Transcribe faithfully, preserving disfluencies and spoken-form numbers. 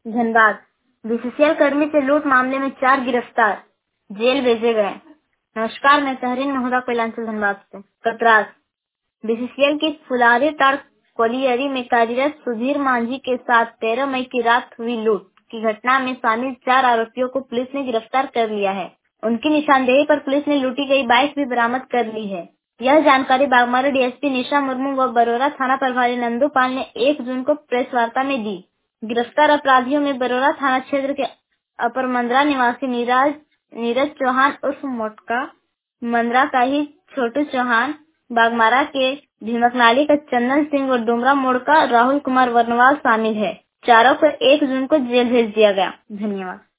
Dhanbad. BCCL कर्मी से लूट मामले में चार गिरफ्तार, जेल भेजे गए। नमस्कार, मैं तहरीन महुदा कोयलांचल धनबाद से। कतरास। बीसीसीएल की फुलारी टार कोलियरी में कार्यरत सुधीर मांझी के साथ तेरह मई की रात हुई लूट की घटना में शामिल चार आरोपियों को पुलिस ने गिरफ्तार कर लिया है। उनकी निशानदेही पर पुलिस ने लूटी गई बाइक भी बरामद कर ली है। यह जानकारी बागमारा डीएसपी निशा मुर्मू व बरोरा थाना प्रभारी नंदू पाल ने एक जून को प्रेस वार्ता में दी। गिरफ्तार अपराधियों में बरोरा थाना क्षेत्र के अपर मंदरा निवासी नीरज नीरज चौहान उर्फ मोटका, मंदरा का ही छोटू चौहान, बागमारा के भीमकनाली का चंदन सिंह और डुमरा मोड़ का राहुल कुमार वर्णवाल शामिल है। चारों को एक जून को जेल भेज दिया गया। धन्यवाद।